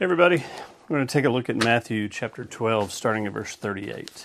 Hey everybody, we're going to take a look at Matthew chapter 12, starting at verse 38.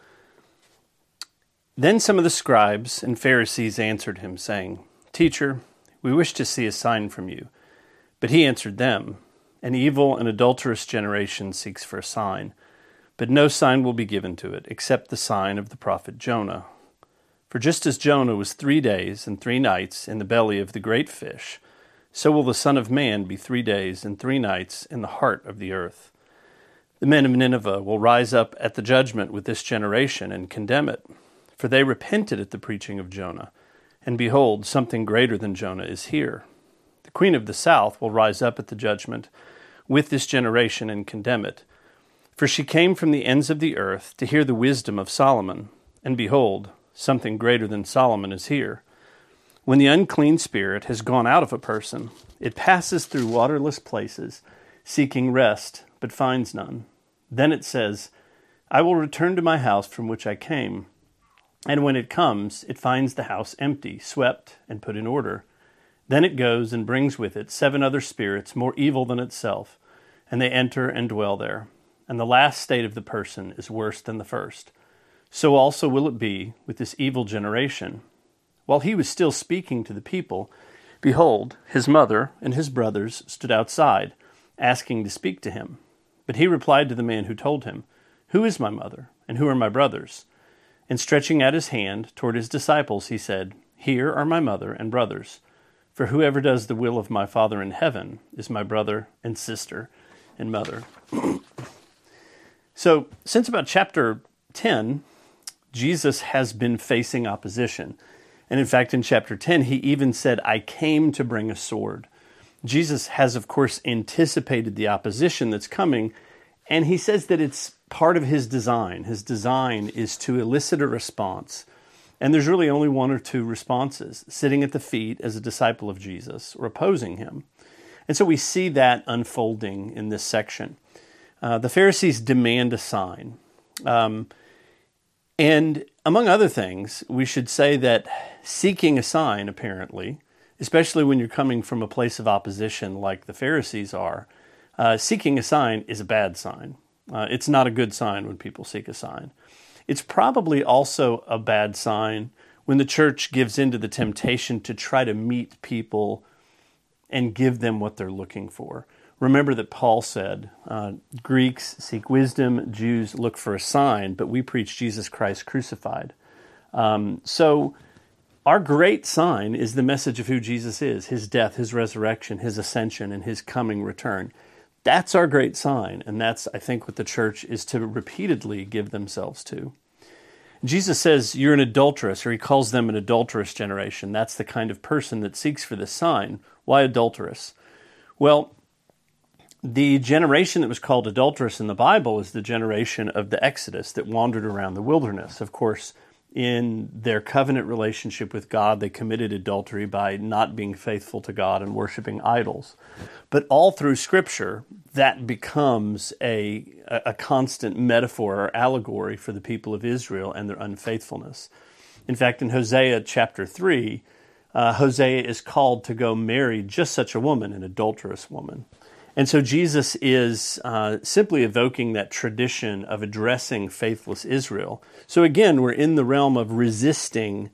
Then some of the scribes and Pharisees answered him, saying, Teacher, we wish to see a sign from you. But he answered them, An evil and adulterous generation seeks for a sign, but no sign will be given to it, except the sign of the prophet Jonah. For just as Jonah was 3 days and 3 nights in the belly of the great fish, so will the Son of Man be 3 days and 3 nights in the heart of the earth. The men of Nineveh will rise up at the judgment with this generation and condemn it. For they repented at the preaching of Jonah, and behold, something greater than Jonah is here. The queen of the south will rise up at the judgment with this generation and condemn it. For she came from the ends of the earth to hear the wisdom of Solomon, and behold, something greater than Solomon is here. When the unclean spirit has gone out of a person, it passes through waterless places, seeking rest, but finds none. Then it says, I will return to my house from which I came. And when it comes, it finds the house empty, swept, and put in order. Then it goes and brings with it 7 other spirits more evil than itself, and they enter and dwell there. And the last state of the person is worse than the first. So also will it be with this evil generation. While he was still speaking to the people, behold, his mother and his brothers stood outside, asking to speak to him. But he replied to the man who told him, Who is my mother, and who are my brothers? And stretching out his hand toward his disciples, he said, Here are my mother and brothers. For whoever does the will of my Father in heaven is my brother and sister and mother. So, since about chapter 10, Jesus has been facing opposition. And in fact, in chapter 10, he even said, I came to bring a sword. Jesus has, of course, anticipated the opposition that's coming, and he says that it's part of his design. His design is to elicit a response. And there's really only 1 or 2 responses, sitting at the feet as a disciple of Jesus or opposing him. And so we see that unfolding in this section. The Pharisees demand a sign. And among other things, we should say that seeking a sign, apparently, especially when you're coming from a place of opposition like the Pharisees are, seeking a sign is a bad sign. It's not a good sign when people seek a sign. It's probably also a bad sign when the church gives into the temptation to try to meet people and give them what they're looking for. Remember that Paul said, Greeks seek wisdom, Jews look for a sign, but we preach Jesus Christ crucified. So our great sign is the message of who Jesus is, his death, his resurrection, his ascension, and his coming return. That's our great sign, and that's, I think, what the church is to repeatedly give themselves to. Jesus says, you're an adulteress, or he calls them an adulterous generation. That's the kind of person that seeks for this sign. Why adulterous? Well, the generation that was called adulterous in the Bible is the generation of the Exodus that wandered around the wilderness. Of course, in their covenant relationship with God, they committed adultery by not being faithful to God and worshiping idols. But all through Scripture, that becomes a constant metaphor or allegory for the people of Israel and their unfaithfulness. In fact, in Hosea chapter 3, Hosea is called to go marry just such a woman, an adulterous woman. And so Jesus is simply evoking that tradition of addressing faithless Israel. So again, we're in the realm of resisting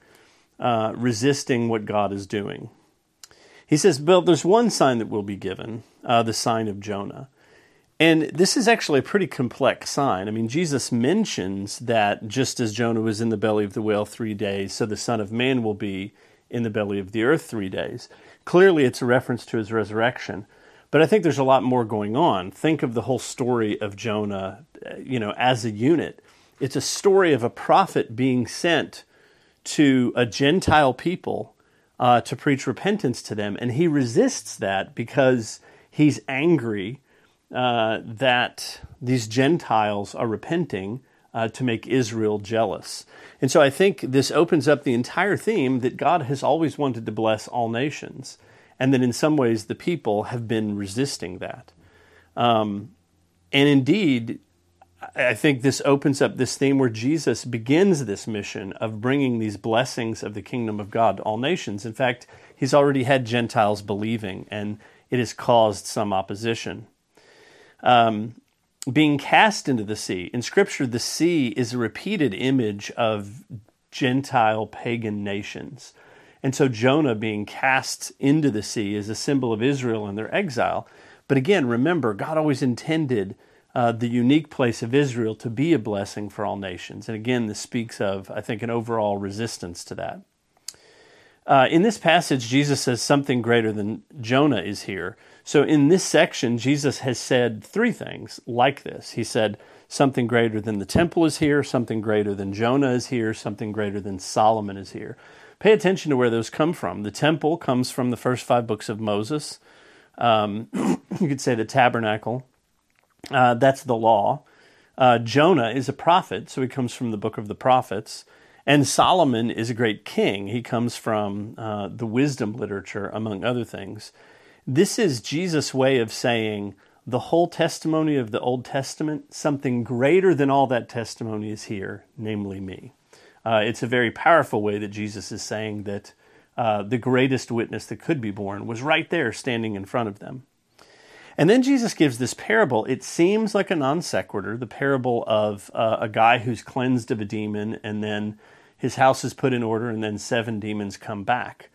what God is doing. He says, well, there's one sign that will be given, the sign of Jonah. And this is actually a pretty complex sign. I mean, Jesus mentions that just as Jonah was in the belly of the whale 3 days, so the Son of Man will be in the belly of the earth 3 days. Clearly, it's a reference to his resurrection. But I think there's a lot more going on. Think of the whole story of Jonah, as a unit. It's a story of a prophet being sent to a Gentile people to preach repentance to them. And he resists that because he's angry that these Gentiles are repenting to make Israel jealous. And so I think this opens up the entire theme that God has always wanted to bless all nations. And that in some ways the people have been resisting that. And indeed, I think this opens up this theme where Jesus begins this mission of bringing these blessings of the kingdom of God to all nations. In fact, he's already had Gentiles believing, and it has caused some opposition. being cast into the sea. In Scripture, the sea is a repeated image of Gentile pagan nations. And so Jonah being cast into the sea is a symbol of Israel and their exile. But again, remember, God always intended the unique place of Israel to be a blessing for all nations. And again, this speaks of, I think, an overall resistance to that. In this passage, Jesus says something greater than Jonah is here. So in this section, Jesus has said three things like this. He said something greater than the temple is here, something greater than Jonah is here, something greater than Solomon is here. Pay attention to where those come from. The temple comes from the first 5 books of Moses. You could say the tabernacle. That's the law. Jonah is a prophet, so he comes from the book of the prophets. And Solomon is a great king. He comes from the wisdom literature, among other things. This is Jesus' way of saying the whole testimony of the Old Testament, something greater than all that testimony is here, namely me. It's a very powerful way that Jesus is saying that the greatest witness that could be born was right there standing in front of them. And then Jesus gives this parable. It seems like a non sequitur, the parable of a guy who's cleansed of a demon and then his house is put in order and then 7 demons come back.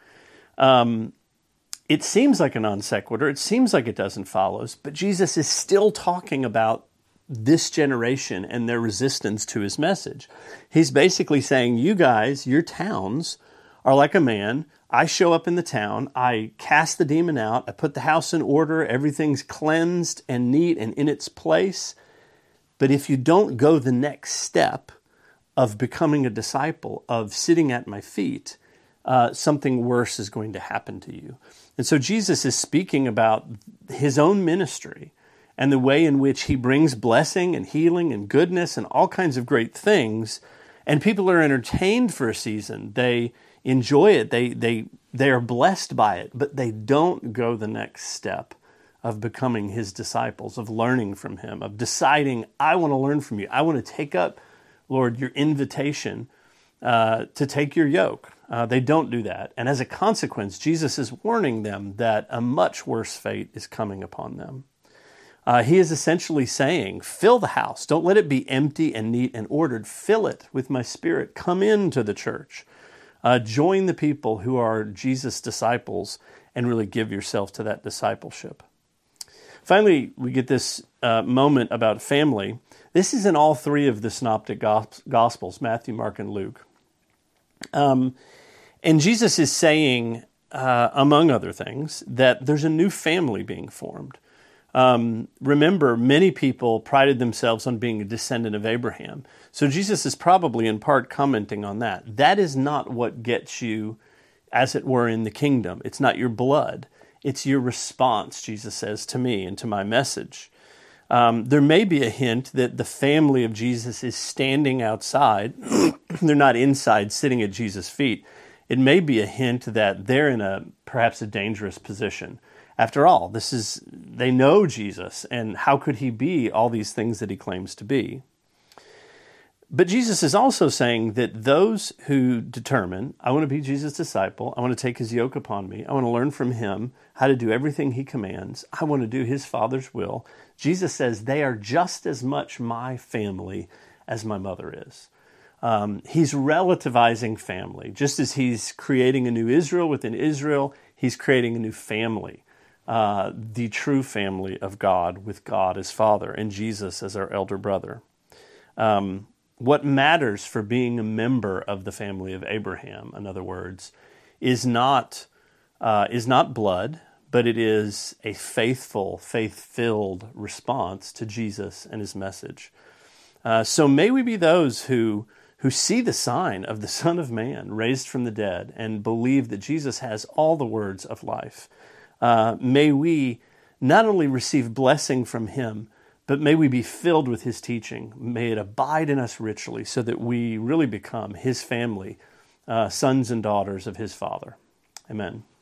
It seems like a non sequitur. It seems like it doesn't follow, but Jesus is still talking about this generation and their resistance to his message. He's basically saying, you guys, your towns are like a man. I show up in the town, I cast the demon out, I put the house in order, everything's cleansed and neat and in its place. But if you don't go the next step of becoming a disciple, of sitting at my feet, something worse is going to happen to you. And so Jesus is speaking about his own ministry and the way in which he brings blessing and healing and goodness and all kinds of great things. And people are entertained for a season. They enjoy it. They are blessed by it, but they don't go the next step of becoming his disciples, of learning from him, of deciding, I want to learn from you. I want to take up, Lord, your invitation to take your yoke. They don't do that. And as a consequence, Jesus is warning them that a much worse fate is coming upon them. He is essentially saying, fill the house. Don't let it be empty and neat and ordered. Fill it with my Spirit. Come into the church. Join the people who are Jesus' disciples and really give yourself to that discipleship. Finally, we get this moment about family. This is in all 3 of the Synoptic Gospels, Matthew, Mark, and Luke. And Jesus is saying, among other things, that there's a new family being formed. Remember, many people prided themselves on being a descendant of Abraham. So Jesus is probably in part commenting on that. That is not what gets you, as it were, in the kingdom. It's not your blood. It's your response, Jesus says, to me and to my message. There may be a hint that the family of Jesus is standing outside. They're not inside sitting at Jesus' feet. It may be a hint that they're in perhaps a dangerous position. After all, they know Jesus, and how could he be all these things that he claims to be? But Jesus is also saying that those who determine, I want to be Jesus' disciple, I want to take his yoke upon me, I want to learn from him how to do everything he commands, I want to do his Father's will, Jesus says they are just as much my family as my mother is. He's relativizing family. Just as he's creating a new Israel within Israel, he's creating a new family. The true family of God, with God as Father and Jesus as our elder brother. What matters for being a member of the family of Abraham, in other words, is not blood, but it is a faithful, faith-filled response to Jesus and his message. So may we be those who see the sign of the Son of Man raised from the dead and believe that Jesus has all the words of life. May we not only receive blessing from him, but may we be filled with his teaching. May it abide in us richly so that we really become his family, sons and daughters of his Father. Amen.